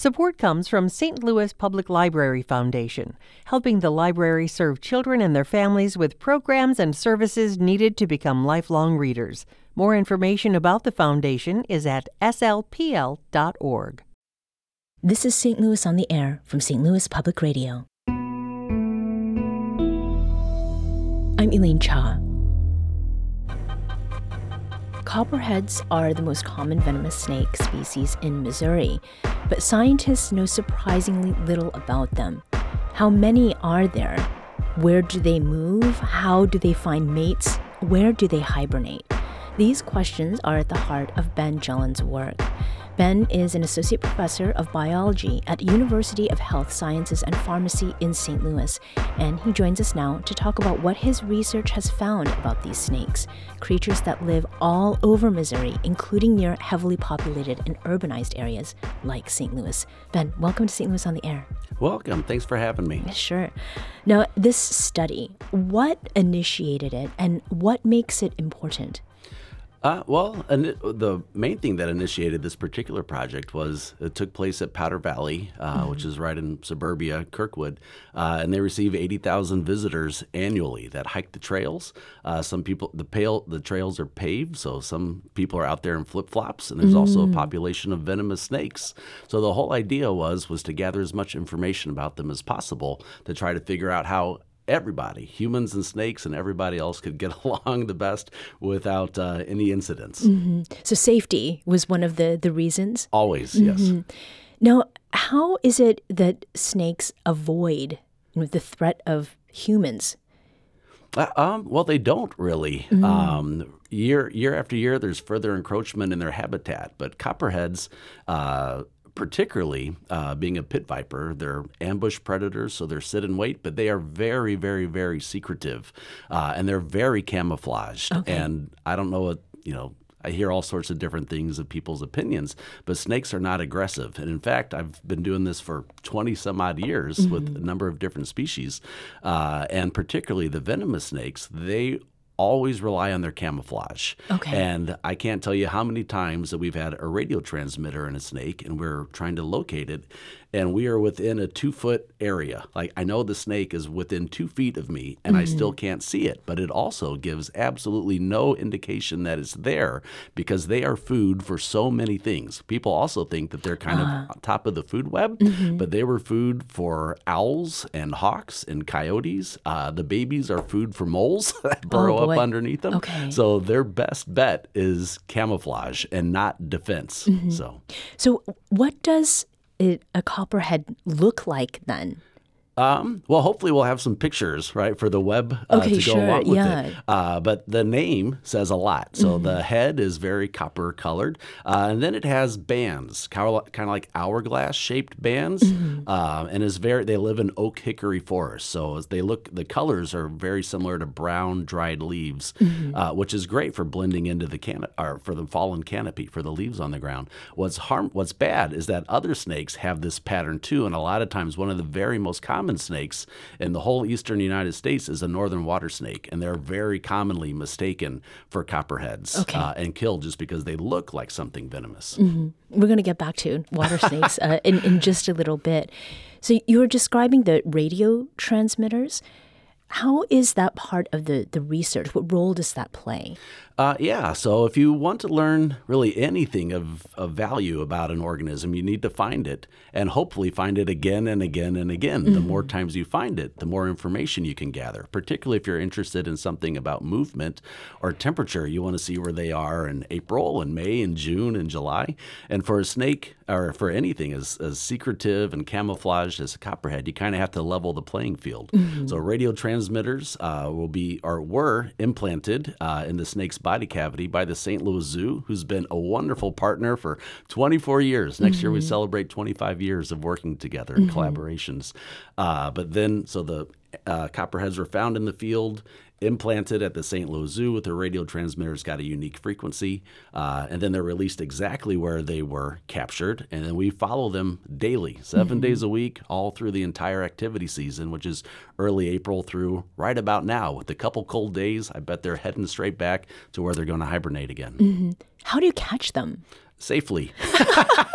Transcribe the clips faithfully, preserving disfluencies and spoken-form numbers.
Support comes from Saint Louis Public Library Foundation, helping the library serve children and their families with programs and services needed to become lifelong readers. More information about the foundation is at s l p l dot org. This is Saint Louis on the Air from Saint Louis Public Radio. I'm Elaine Cha. Copperheads are the most common venomous snake species in Missouri, but scientists know surprisingly little about them. How many are there? Where do they move? How do they find mates? Where do they hibernate? These questions are at the heart of Ben Jellin's work. Ben is an associate professor of biology at University of Health Sciences and Pharmacy in Saint Louis, and he joins us now to talk about what his research has found about these snakes, creatures that live all over Missouri, including near heavily populated and urbanized areas like Saint Louis. Ben, welcome to Saint Louis on the Air. Welcome. Thanks for having me. Sure. Now, this study, what initiated it and what makes it important? Uh, well, and the main thing that initiated this particular project was it took place at Powder Valley, uh, mm-hmm. which is right in suburbia, Kirkwood, uh, and they receive eighty thousand visitors annually that hike the trails. Uh, some people, the pale, the trails are paved, so some people are out there in flip-flops, and there's mm-hmm. also a population of venomous snakes. So the whole idea was was to gather as much information about them as possible to try to figure out how everybody, humans and snakes and everybody else, could get along the best without uh, any incidents. Mm-hmm. So safety was one of the, the reasons? Always, mm-hmm. yes. Now, how is it that snakes avoid you know, the threat of humans? Uh, um, well, they don't really. Mm-hmm. Um, year year after year, there's further encroachment in their habitat, but copperheads, uh, particularly uh, being a pit viper, they're ambush predators, so they're sit and wait, but they are very, very, very secretive, uh, and they're very camouflaged. Okay. And I don't know what, you know, I hear all sorts of different things of people's opinions, but snakes are not aggressive. And in fact, I've been doing this for twenty some odd years mm-hmm. with a number of different species, uh, and particularly the venomous snakes, they always rely on their camouflage. Okay. And I can't tell you how many times that we've had a radio transmitter in a snake and we're trying to locate it, and we are within a two-foot area. Like, I know the snake is within two feet of me, and mm-hmm. I still can't see it, but it also gives absolutely no indication that it's there because they are food for so many things. People also think that they're kind uh. of on top of the food web, mm-hmm. but they were food for owls and hawks and coyotes. Uh, the babies are food for moles that burrow oh, up underneath them. Okay. So their best bet is camouflage and not defense. Mm-hmm. So, so what does it, a copperhead look like then? Um, well, hopefully we'll have some pictures, right, for the web uh, okay, to go sure, along with yeah. it. Uh, but the name says a lot. So mm-hmm. the head is very copper colored, uh, and then it has bands, kind of like hourglass shaped bands, mm-hmm. uh, and is very. They live in oak hickory forests, so as they look, the colors are very similar to brown dried leaves, mm-hmm. uh, which is great for blending into the can or for the fallen canopy for the leaves on the ground. What's harm? What's bad is that other snakes have this pattern too, and a lot of times one of the very most common common snakes in the whole eastern United States is a northern water snake, and they're very commonly mistaken for copperheads okay. uh, and killed just because they look like something venomous. Mm-hmm. We're going to get back to water snakes uh, in, in just a little bit. So you were describing the radio transmitters. How is that part of the, the research? What role does that play? Uh, yeah, so if you want to learn really anything of, of value about an organism, you need to find it and hopefully find it again and again and again. Mm-hmm. The more times you find it, the more information you can gather, particularly if you're interested in something about movement or temperature. You want to see where they are in April and May and June and July. And for a snake or for anything as, as secretive and camouflaged as a copperhead, you kind of have to level the playing field. Mm-hmm. So radio transmitters uh, will be or were implanted uh, in the snake's body cavity by the Saint Louis Zoo, who's been a wonderful partner for twenty-four years. Next mm-hmm. year we celebrate twenty-five years of working together in mm-hmm. collaborations. Uh, but then, so the uh, copperheads were found in the field, implanted at the Saint Louis Zoo with the radio transmitters, got a unique frequency, uh, and then they're released exactly where they were captured. And then we follow them daily, seven mm-hmm. days a week, all through the entire activity season, which is early April through right about now. With a couple cold days, I bet they're heading straight back to where they're going to hibernate again. Mm-hmm. How do you catch them? Safely.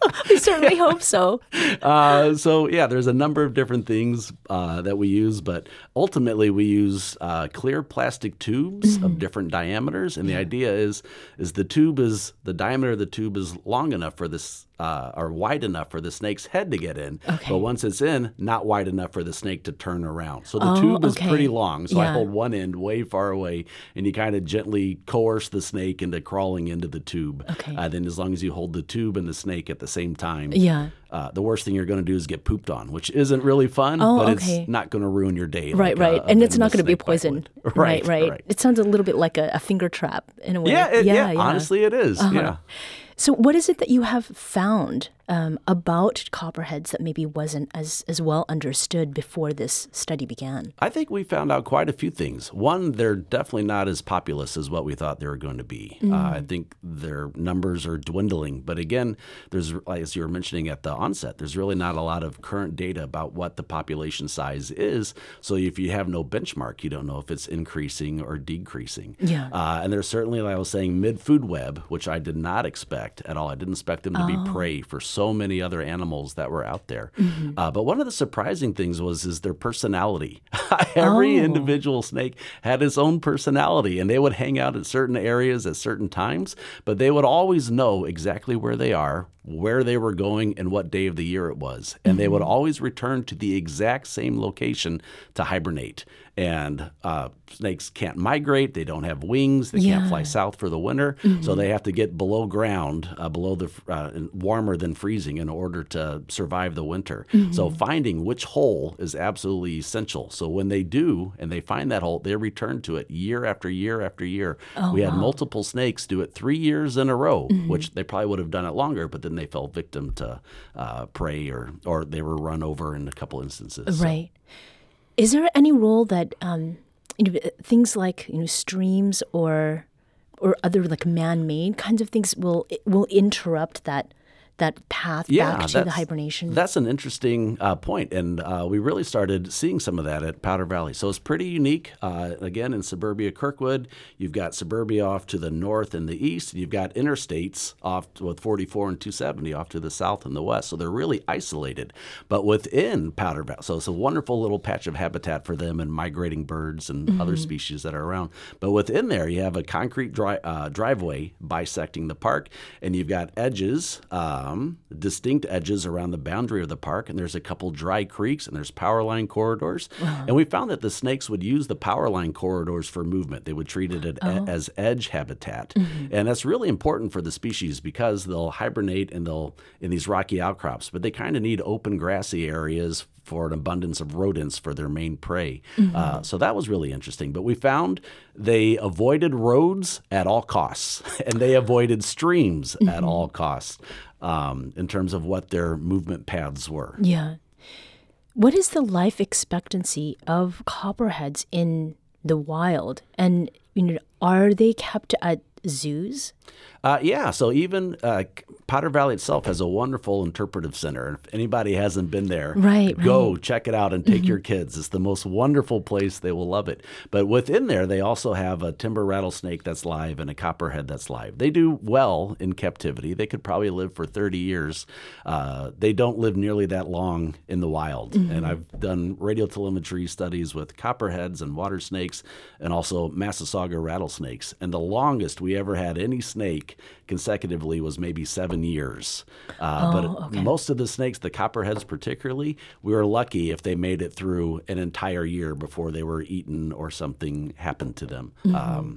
We certainly hope so. Uh, so yeah, there's a number of different things uh, that we use, but ultimately we use uh, clear plastic tubes mm-hmm. of different diameters, and the idea is is the tube is the diameter of the tube is long enough for this. Uh, or wide enough for the snake's head to get in, okay. but once it's in, not wide enough for the snake to turn around. So the oh, tube is okay. pretty long, so yeah. I hold one end way far away, and you kind of gently coerce the snake into crawling into the tube. Okay. Uh, then as long as you hold the tube and the snake at the same time, yeah. uh, the worst thing you're going to do is get pooped on, which isn't really fun, oh, but okay. it's not going to ruin your day. Right, like right. A, a and it's not going to be snake bite poison. would. Right, Right, right, right. It sounds a little bit like a, a finger trap in a way. Yeah, it, yeah, yeah, yeah. honestly it is. Uh-huh. Yeah. So what is it that you have found um, about copperheads that maybe wasn't as, as well understood before this study began? I think we found out quite a few things. One, they're definitely not as populous as what we thought they were going to be. Mm. Uh, I think their numbers are dwindling. But again, there's, as you were mentioning at the onset, there's really not a lot of current data about what the population size is. So if you have no benchmark, you don't know if it's increasing or decreasing. Yeah. Uh, and there's certainly, like I was saying, mid-food web, which I did not expect at all. I didn't expect them to oh. be prey for so many other animals that were out there. Mm-hmm. Uh, but one of the surprising things was is their personality. Every oh. individual snake had its own personality, and they would hang out at certain areas at certain times, but they would always know exactly where they are, where they were going, and what day of the year it was. And mm-hmm. they would always return to the exact same location to hibernate. And uh, snakes can't migrate. They don't have wings. They yeah. can't fly south for the winter. Mm-hmm. So they have to get below ground, uh, below the uh, warmer than freezing in order to survive the winter. Mm-hmm. So finding which hole is absolutely essential. So when they do, and they find that hole, they return to it year after year after year. Oh, we had wow. multiple snakes do it three years in a row, mm-hmm. which they probably would have done it longer, but then they fell victim to uh, prey or, or they were run over in a couple instances. Right. So. Is there any role that um, you know, things like you know streams or or other like man-made kinds of things will will interrupt that that path yeah, back to the hibernation? That's an interesting uh, point, and uh, we really started seeing some of that at Powder Valley. So it's pretty unique. Uh, again, in suburbia Kirkwood, you've got suburbia off to the north and the east, and you've got interstates off with forty-four and two seventy off to the south and the west. So they're really isolated. But within Powder Valley, so it's a wonderful little patch of habitat for them and migrating birds and mm-hmm. other species that are around. But within there, you have a concrete dri- uh, driveway bisecting the park, and you've got edges. Uh, Um, distinct edges around the boundary of the park, and there's a couple dry creeks, and there's power line corridors. Wow. And we found that the snakes would use the power line corridors for movement. They would treat it at, oh. as edge habitat. Mm-hmm. And that's really important for the species because they'll hibernate and they'll in these rocky outcrops, but they kind of need open grassy areas for an abundance of rodents for their main prey. Mm-hmm. Uh, so that was really interesting. But we found they avoided roads at all costs, and they avoided streams mm-hmm. at all costs um, in terms of what their movement paths were. Yeah. What is the life expectancy of copperheads in the wild? And you know, are they kept at zoos? Uh, yeah, so even uh, Powder Valley itself has a wonderful interpretive center. If anybody hasn't been there, right, go right. check it out and take mm-hmm. your kids. It's the most wonderful place. They will love it. But within there, they also have a timber rattlesnake that's live and a copperhead that's live. They do well in captivity. They could probably live for thirty years. Uh, they don't live nearly that long in the wild. Mm-hmm. And I've done radiotelemetry studies with copperheads and water snakes and also Massasauga rattlesnakes. And the longest we ever had any snake consecutively was maybe seven years. Uh, oh, but okay. most of the snakes, the copperheads particularly, we were lucky if they made it through an entire year before they were eaten or something happened to them. Mm-hmm. Um,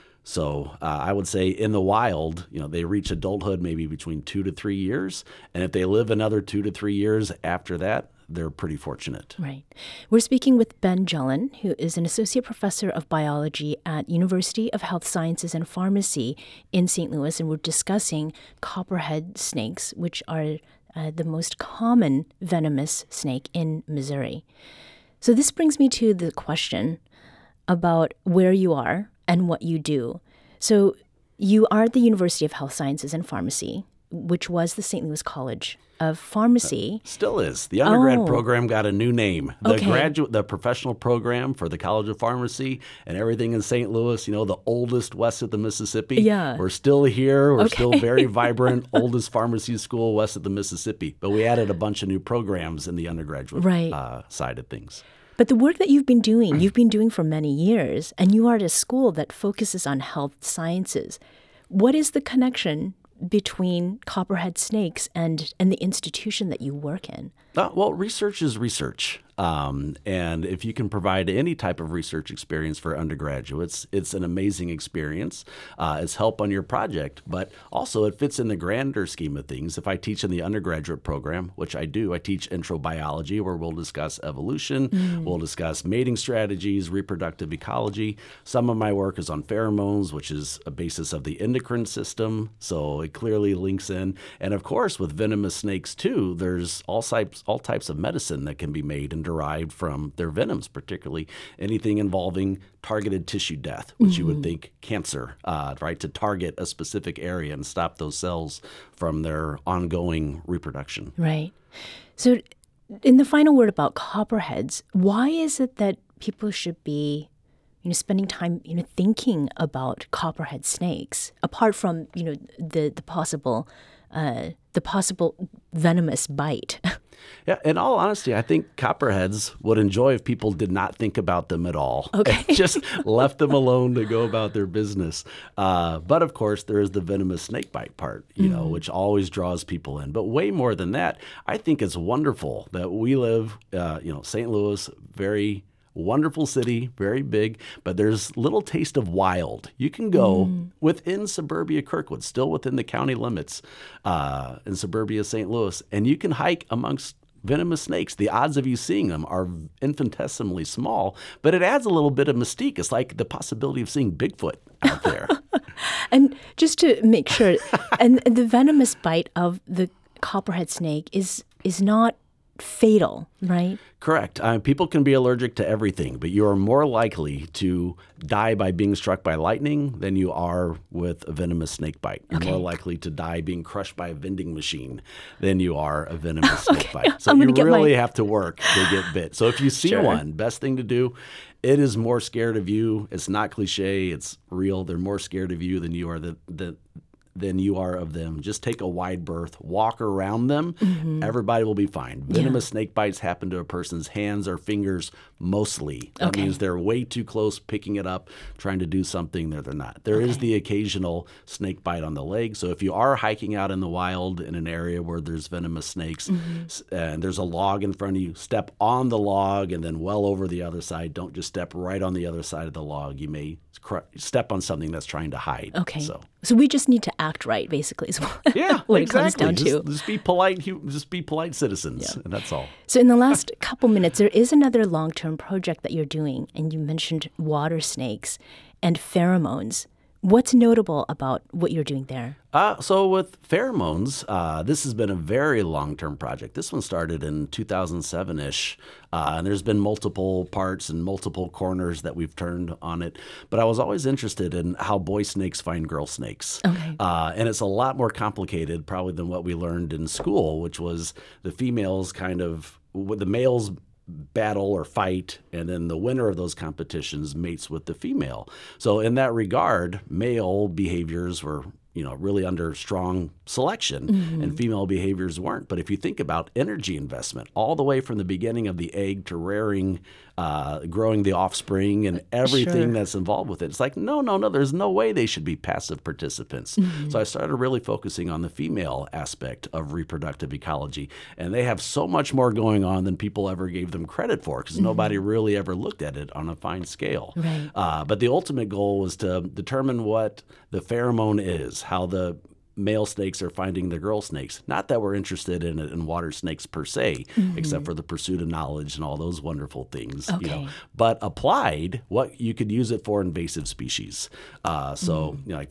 so uh, I would say in the wild, you know, they reach adulthood maybe between two to three years. And if they live another two to three years after that, they're pretty fortunate. Right. We're speaking with Ben Jelen, who is an associate professor of biology at University of Health Sciences and Pharmacy in Saint Louis, and we're discussing copperhead snakes, which are uh, the most common venomous snake in Missouri. So this brings me to the question about where you are and what you do. So you are at the University of Health Sciences and Pharmacy, which was the Saint Louis College of Pharmacy. Still is. The undergrad Oh. program got a new name. The Okay. graduate, the professional program for the College of Pharmacy and everything in Saint Louis, you know, the oldest west of the Mississippi. Yeah. We're still here. We're Okay. still very vibrant, oldest pharmacy school west of the Mississippi. But we added a bunch of new programs in the undergraduate Right. uh, side of things. But the work that you've been doing, you've been doing for many years, and you are at a school that focuses on health sciences. What is the connection between copperhead snakes and, and the institution that you work in? Uh, well, research is research. Um, and if you can provide any type of research experience for undergraduates, it's an amazing experience. Uh, it's help on your project, but also it fits in the grander scheme of things. If I teach in the undergraduate program, which I do, I teach intro biology, where we'll discuss evolution, mm. we'll discuss mating strategies, reproductive ecology. Some of my work is on pheromones, which is a basis of the endocrine system, so it clearly links in. And of course, with venomous snakes too, there's all types, all types of medicine that can be made and derived from their venoms, particularly anything involving targeted tissue death, which mm-hmm. you would think cancer, uh, right, to target a specific area and stop those cells from their ongoing reproduction. Right. So in the final word about copperheads, why is it that people should be you know, spending time, you know, thinking about copperhead snakes, apart from, you know, the, the possible uh, the possible venomous bite? Yeah, in all honesty, I think copperheads would enjoy if people did not think about them at all. Okay. And just left them alone to go about their business. Uh, but of course, there is the venomous snakebite part, you mm. know, which always draws people in. But way more than that, I think it's wonderful that we live, uh, you know, Saint Louis, very wonderful city, very big, but there's little taste of wild. You can go mm. within suburbia Kirkwood, still within the county limits uh, in suburbia Saint Louis, and you can hike amongst venomous snakes. The odds of you seeing them are infinitesimally small, but it adds a little bit of mystique. It's like the possibility of seeing Bigfoot out there. And just to make sure, and the venomous bite of the copperhead snake is is not fatal, right? Correct. Uh, people can be allergic to everything, but you are more likely to die by being struck by lightning than you are with a venomous snake bite. You're okay. more likely to die being crushed by a vending machine than you are a venomous snake okay. bite. So I'm you really my... have to work to get bit. So if you see sure. one, best thing to do, it is more scared of you. It's not cliche. It's real. They're more scared of you than you are the the than you are of them. Just take a wide berth, walk around them. Mm-hmm. Everybody will be fine. Venomous yeah. snake bites happen to a person's hands or fingers mostly. That okay. means they're way too close, picking it up, trying to do something that they're not. There okay. is the occasional snake bite on the leg. So if you are hiking out in the wild in an area where there's venomous snakes mm-hmm. and there's a log in front of you, step on the log and then well over the other side. Don't just step right on the other side of the log. You may cr- step on something that's trying to hide. Okay. So, so we just need to act right, basically, is what, yeah, what exactly. it comes down just, to. Just be polite. Just be polite citizens, yeah. and that's all. So in the last couple minutes, there is another long-term project that you're doing, and you mentioned water snakes and pheromones. What's notable about what you're doing there? Uh, so with pheromones, uh, this has been a very long-term project. This one started in two thousand seven-ish, uh, and there's been multiple parts and multiple corners that we've turned on it. But I was always interested in how boy snakes find girl snakes. Okay. Uh, and it's a lot more complicated probably than what we learned in school, which was the females kind of, the males battle or fight, and then the winner of those competitions mates with the female. So in that regard, male behaviors were, you know, really under strong selection, mm-hmm. and female behaviors weren't. But if you think about energy investment, all the way from the beginning of the egg to rearing, uh, growing the offspring and everything sure. that's involved with it, it's like, no, no, no, there's no way they should be passive participants. Mm-hmm. So I started really focusing on the female aspect of reproductive ecology. And they have so much more going on than people ever gave them credit for, because mm-hmm. nobody really ever looked at it on a fine scale. Right. Uh, but the ultimate goal was to determine what the pheromone is, how the male snakes are finding the girl snakes. Not that we're interested in it in water snakes per se, mm-hmm. except for the pursuit of knowledge and all those wonderful things. Okay. You know. But applied, what you could use it for invasive species. Uh, so, mm-hmm. you know, like there's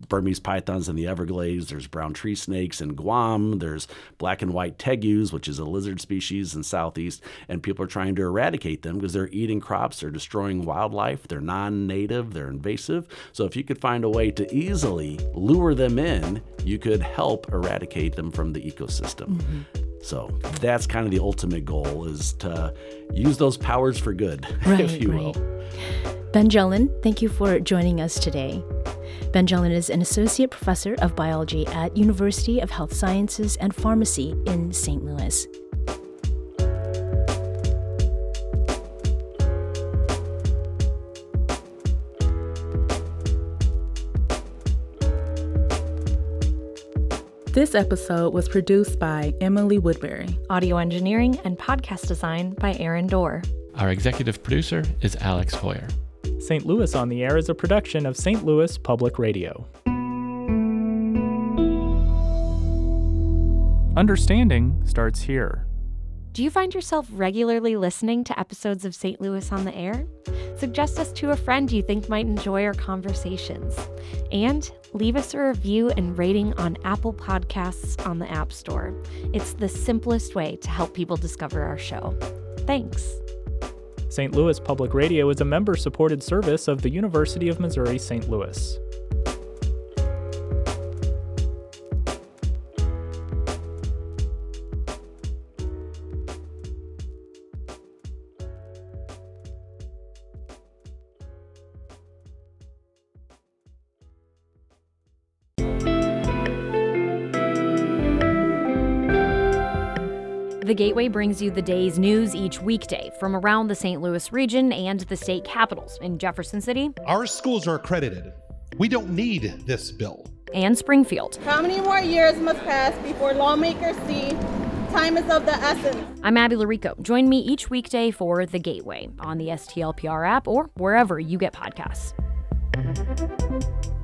Burmese pythons in the Everglades. There's brown tree snakes in Guam. There's black and white tegus, which is a lizard species in Southeast. And people are trying to eradicate them because they're eating crops, they're destroying wildlife, they're non-native, they're invasive. So if you could find a way to easily lure them in, you could help eradicate them from the ecosystem. Mm-hmm. So that's kind of the ultimate goal, is to use those powers for good, right, if you right. will. Ben Jelen, thank you for joining us today. Ben Jelen is an associate professor of biology at University of Health Sciences and Pharmacy in Saint Louis. This episode was produced by Emily Woodbury. Audio engineering and podcast design by Aaron Dorr. Our executive producer is Alex Hoyer. Saint Louis on the Air is a production of Saint Louis Public Radio. Understanding starts here. Do you find yourself regularly listening to episodes of Saint Louis on the Air? Suggest us to a friend you think might enjoy our conversations. And leave us a review and rating on Apple Podcasts on the App Store. It's the simplest way to help people discover our show. Thanks. Saint Louis Public Radio is a member-supported service of the University of Missouri Saint Louis. The Gateway brings you the day's news each weekday from around the Saint Louis region and the state capitals in Jefferson City. Our schools are accredited. We don't need this bill. And Springfield. How many more years must pass before lawmakers see time is of the essence? I'm Abby Larico. Join me each weekday for The Gateway on the S T L P R app or wherever you get podcasts.